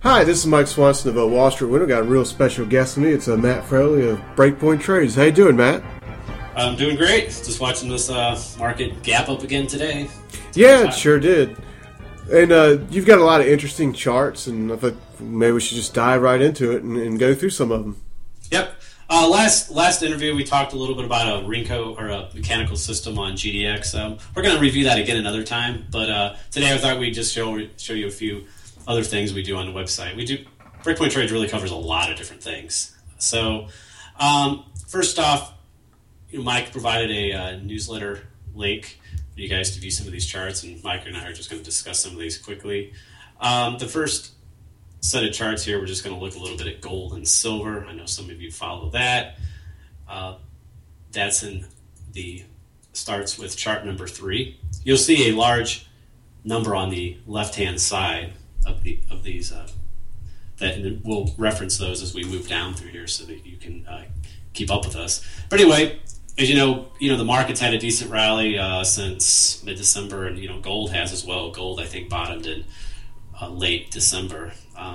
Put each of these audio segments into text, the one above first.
Hi, this is Mike Swanson of Wall Street Window. Got a real special guest with me. It's Matt Fraley of Breakpoint Trades. How you doing, Matt? I'm doing great. Just watching this market gap up again today. Yeah, it sure did. And you've got a lot of interesting charts, and I thought maybe we should just dive right into it and go through some of them. Yep. Last interview, we talked a little bit about a Renko or a mechanical system on GDX. We're going to review that again another time, but today I thought we'd just show you a few other things we do on the website. Breakpoint Trades really covers a lot of different things. So first off, Mike provided a newsletter link for you guys to view some of these charts, and Mike and I are just going to discuss some of these quickly. The first set of charts here, we're just going to look a little bit at gold and silver. I know some of you follow that. That's starts with chart number 3. You'll see a large number on the left-hand side of these, and we'll reference those as we move down through here so that you can keep up with us. But anyway, as you know, the market's had a decent rally since mid-December, and gold has as well. Gold, I think, bottomed in late December.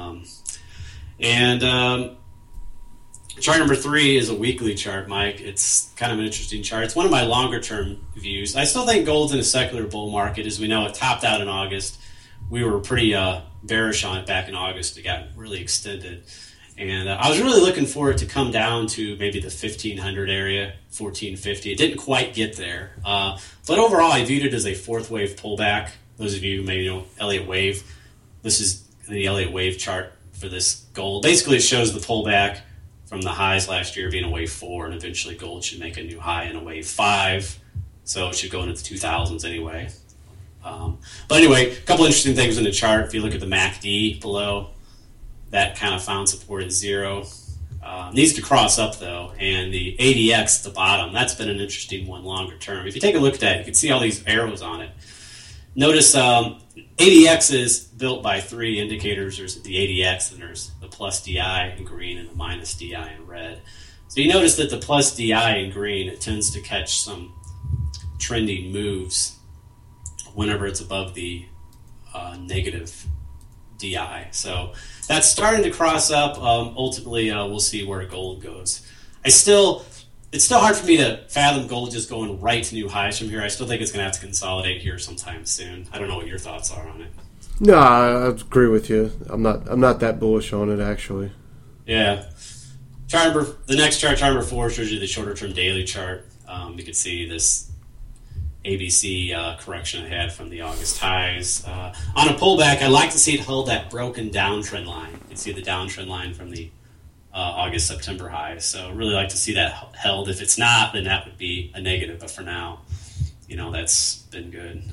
Chart number 3 is a weekly chart, Mike. It's kind of an interesting chart. It's one of my longer-term views. I still think gold's in a secular bull market. As we know, it topped out in August. We were pretty bearish on it back in August. It got really extended. And I was really looking for it to come down to maybe the 1,500 area, 1,450. It didn't quite get there. But overall, I viewed it as a fourth wave pullback. Those of you who maybe know Elliott Wave, this is the Elliott Wave chart for this gold. Basically, it shows the pullback from the highs last year being a wave 4, and eventually gold should make a new high in a wave 5. So it should go into the 2000s anyway. But anyway, a couple interesting things in the chart. If you look at the MACD below, that kind of found support at 0. Needs to cross up, though, and the ADX at the bottom, that's been an interesting one longer term. If you take a look at that, you can see all these arrows on it. Notice ADX is built by 3 indicators. There's the ADX, and there's the plus DI in green and the minus DI in red. So you notice that the plus DI in green, it tends to catch some trending moves whenever it's above the negative DI. So that's starting to cross up. Ultimately, we'll see where gold goes. It's still hard for me to fathom gold just going right to new highs from here. I still think it's going to have to consolidate here sometime soon. I don't know what your thoughts are on it. No, I agree with you. I'm not that bullish on it, actually. Yeah. The next chart number 4, shows you the shorter term daily chart. You can see this ABC correction it had from the August highs. On a pullback, I like to see it hold that broken downtrend line. You can see the downtrend line from the August-September highs. So really like to see that held. If it's not, then that would be a negative. But for now, that's been good.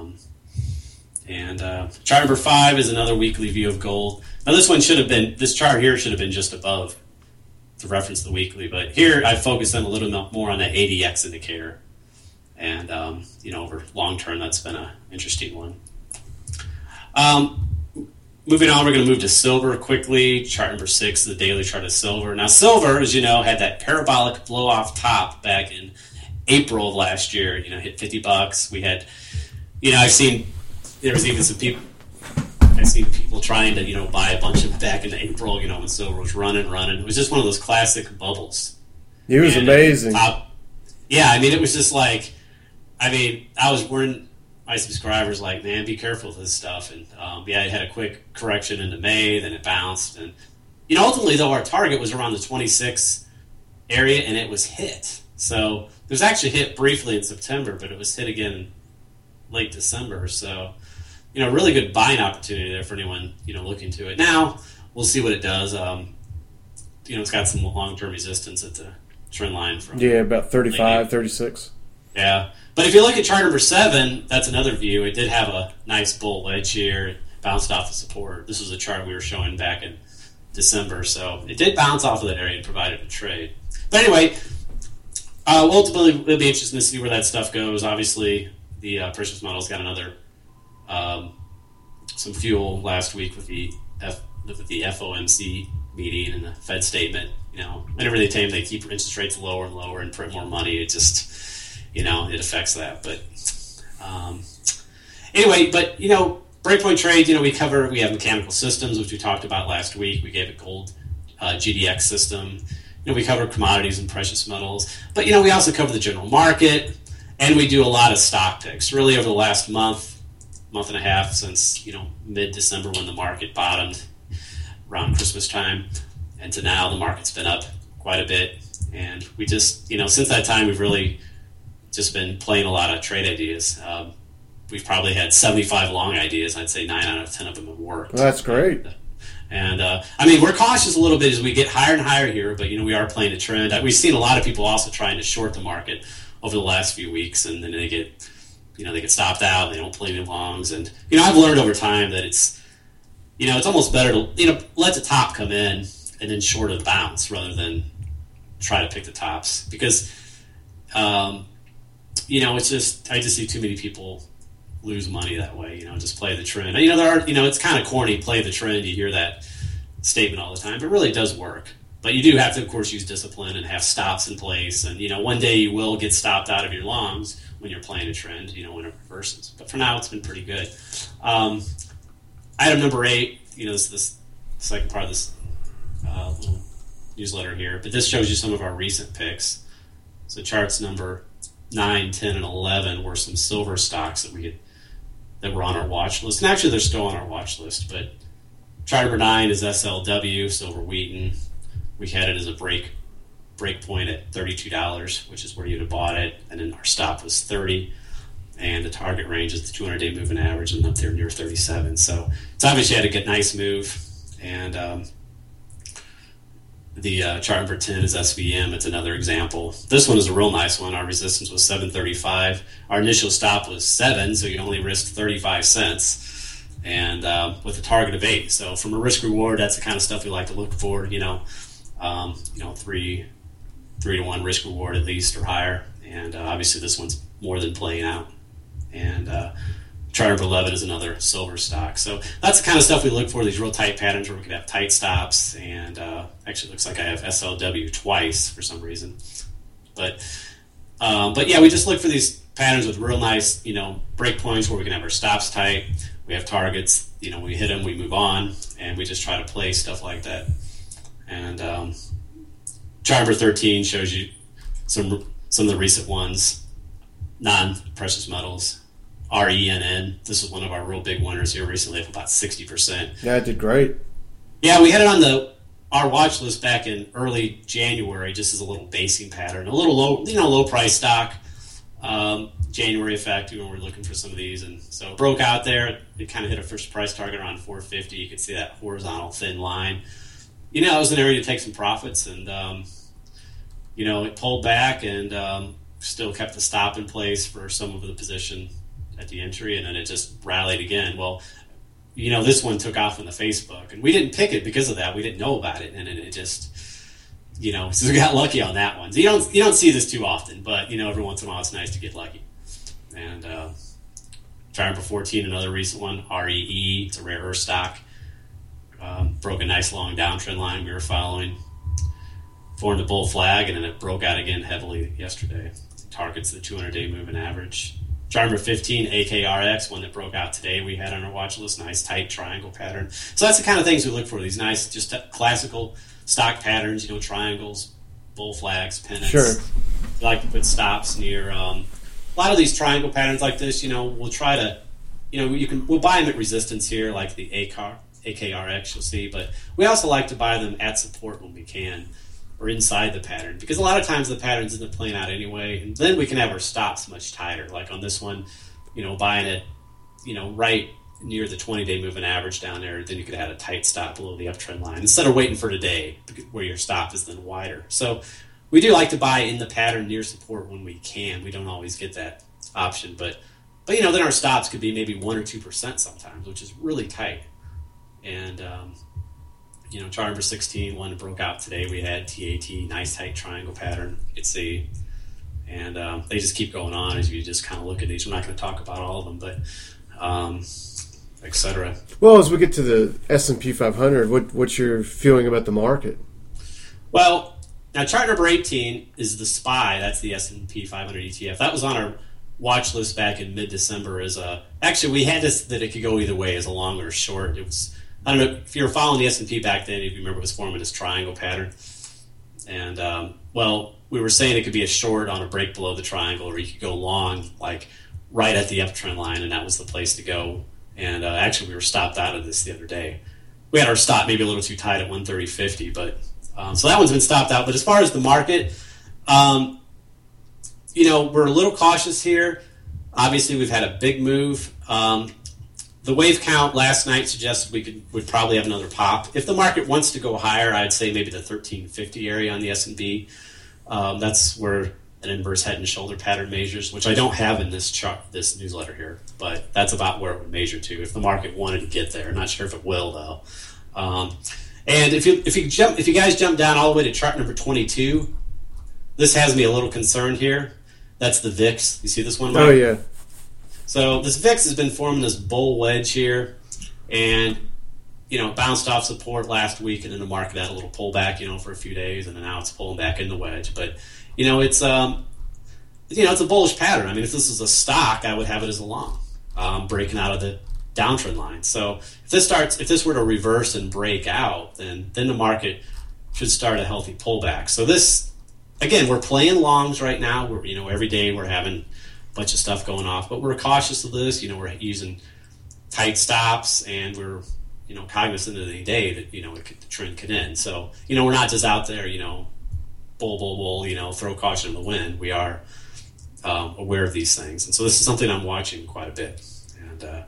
Chart number 5 is another weekly view of gold. Now this chart here should have been just above to reference the weekly. But here I focused on a little more on that ADX indicator. And, over long term, that's been an interesting one. Moving on, we're going to move to silver quickly. Chart number 6, the daily chart of silver. Now, silver, as you know, had that parabolic blow-off top back in April of last year. Hit $50. We had, I've seen people trying to, buy a bunch of it back in April, when silver was running. It was just one of those classic bubbles. It was amazing. It was just like, I was warning my subscribers, like, man, be careful with this stuff. And, it had a quick correction into May, then it bounced. And, ultimately, though, our target was around the 26 area, and it was hit. So it was actually hit briefly in September, but it was hit again in late December. So, really good buying opportunity there for anyone, looking to it. Now, we'll see what it does. It's got some long-term resistance at the trend line from... Yeah, about 35, 36. Yeah. But if you look at chart number 7, that's another view. It did have a nice bull wedge here. It bounced off the support. This was a chart we were showing back in December. So it did bounce off of that area and provided a trade. But anyway, ultimately, it'll be interesting to see where that stuff goes. Obviously, the precious metals got another some fuel last week with the FOMC meeting and the Fed statement. Whenever they claim they keep interest rates lower and lower and print more money, it just, it affects that. But anyway, breakpoint trade, we have mechanical systems, which we talked about last week. We gave a gold GDX system. We cover commodities and precious metals. But, we also cover the general market, and we do a lot of stock picks. Really, over the last month and a half, since, mid-December when the market bottomed around Christmas time, and to now, the market's been up quite a bit. And we just, since that time, we've really just been playing a lot of trade ideas. We've probably had 75 long ideas. I'd say 9 out of 10 of them have worked. Well, that's great. And we're cautious a little bit as we get higher and higher here, but we are playing a trend. We've seen a lot of people also trying to short the market over the last few weeks, and then they get stopped out. They don't play any longs, and I've learned over time that it's almost better to let the top come in and then short of the bounce rather than try to pick the tops, because it's just I just see too many people lose money that way. Just play the trend. It's kind of corny, play the trend. You hear that statement all the time, but it really does work. But you do have to, of course, use discipline and have stops in place. And one day you will get stopped out of your longs when you're playing a trend. When it reverses. But for now, it's been pretty good. Item number 8. This is the second part of this little newsletter here. But this shows you some of our recent picks. So charts number 9, 10, and 11 were some silver stocks that were on our watch list. And actually, they're still on our watch list. But chart number 9 is SLW, Silver Wheaton. We had it as a break point at $32, which is where you'd have bought it. And then our stop was 30. And the target range is the 200-day moving average, and up there near 37. So it's obviously had a good, nice move. And the chart number 10 is SVM. It's another example. This one is a real nice one. Our resistance was 7.35. Our initial stop was 7, so you only risked 35 cents, and with a target of 8. So from a risk reward, that's the kind of stuff we like to look for. 3 to 1 risk reward at least or higher. And obviously this one's more than playing out. And chart number 11 is another silver stock. So that's the kind of stuff we look for, these real tight patterns where we can have tight stops. And actually, it looks like I have SLW twice for some reason. But yeah, we just look for these patterns with real nice, break points where we can have our stops tight. We have targets, we hit them, we move on, and we just try to play stuff like that. And chart number 13 shows you some of the recent ones, non-precious metals. RENN. This is one of our real big winners here recently, of about 60%. Yeah, it did great. Yeah, we had it on our watch list back in early January, just as a little basing pattern, a little low price stock. January effect, when we're looking for some of these, and so it broke out there. It kind of hit a first price target around 450. You could see that horizontal thin line. It was an area to take some profits, and it pulled back and still kept the stop in place for some of the position at the entry, and then it just rallied again. Well, this one took off on the Facebook, and we didn't pick it because of that. We didn't know about it, and it just, so we got lucky on that one. So you don't see this too often, but every once in a while it's nice to get lucky. And chart number 14, another recent one, REE. It's a rare earth stock. Broke a nice long downtrend line we were following. Formed a bull flag, and then it broke out again heavily yesterday. Targets the 200-day moving average. Chart number 15, AKRX, one that broke out today, we had on our watch list. Nice tight triangle pattern. So that's the kind of things we look for, these nice, just classical stock patterns, triangles, bull flags, pennants. Sure. We like to put stops near a lot of these triangle patterns like this. We'll try to, we'll buy them at resistance here, like the AKRX, you'll see, but we also like to buy them at support when we can, or inside the pattern, because a lot of times the patterns end up playing out anyway, and then we can have our stops much tighter. Like on this one, buying it, right near the 20-day moving average down there, then you could add a tight stop below the uptrend line instead of waiting for today, where your stop is then wider. So we do like to buy in the pattern near support when we can. We don't always get that option, but then our stops could be maybe 1 or 2% sometimes, which is really tight. And chart number 16, one that broke out today, we had TAT, nice tight triangle pattern. You could see, and they just keep going on as you just kind of look at these. We're not going to talk about all of them, but etc. Well, as we get to the S&P 500, what's your feeling about the market? Well, now chart number 18 is the SPY. That's the S&P 500 ETF. That was on our watch list back in mid-December as actually we had this that it could go either way, as a long or a short. It was, I don't know if you were following the S&P back then, if you remember, it was forming this triangle pattern. And we were saying it could be a short on a break below the triangle, or you could go long, like right at the uptrend line, and that was the place to go. And actually, we were stopped out of this the other day. We had our stop maybe a little too tight at 130.50, but so that one's been stopped out. But as far as the market, we're a little cautious here. Obviously, we've had a big move. The wave count last night suggested we'd probably have another pop. If the market wants to go higher, I'd say maybe the 1350 area on the S&P. That's where an inverse head and shoulder pattern measures, which I don't have in this chart, this newsletter here, but that's about where it would measure to if the market wanted to get there. I'm not sure if it will though. And if you guys jump down all the way to chart number 22, this has me a little concerned here. That's the VIX. You see this one, Mike? Oh yeah. So this VIX has been forming this bull wedge here, and it bounced off support last week, and then the market had a little pullback, for a few days, and then now it's pulling back in the wedge. But it's it's a bullish pattern. I mean, if this was a stock, I would have it as a long, breaking out of the downtrend line. So if this were to reverse and break out, then the market should start a healthy pullback. So this, again, we're playing longs right now. We're every day we're having a bunch of stuff going off, but we're cautious of this. We're using tight stops, and we're cognizant of the day that the trend could end. So we're not just out there bull, throw caution in the wind. We are aware of these things, and so this is something I'm watching quite a bit. And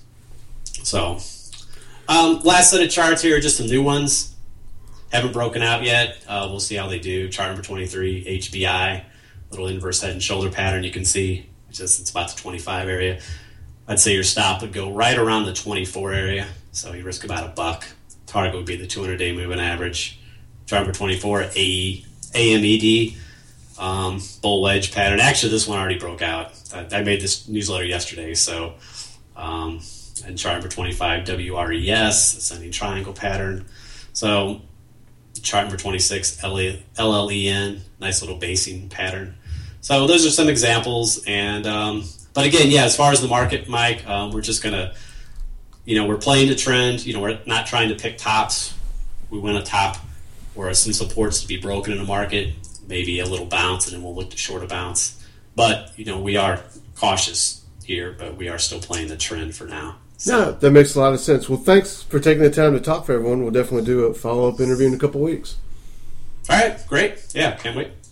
last set of charts here are just some new ones. Haven't broken out yet. We'll see how they do. Chart number 23, HBI, little inverse head and shoulder pattern. You can see it's about the 25 area. I'd say your stop would go right around the 24 area, so you risk about $1. Target would be the 200-day moving average. Chart number 24, AMED, bull wedge pattern. Actually, this one already broke out. I made this newsletter yesterday, so and chart number 25, WRES, ascending triangle pattern. So chart number 26, LLEN, nice little basing pattern. So those are some examples. And but again, as far as the market, Mike, we're just going to, we're playing the trend. We're not trying to pick tops. We want a top or some supports to be broken in the market, maybe a little bounce, and then we'll look to short a bounce. But, we are cautious here, but we are still playing the trend for now. So. No, that makes a lot of sense. Well, thanks for taking the time to talk for everyone. We'll definitely do a follow-up interview in a couple weeks. All right, great. Yeah, can't wait.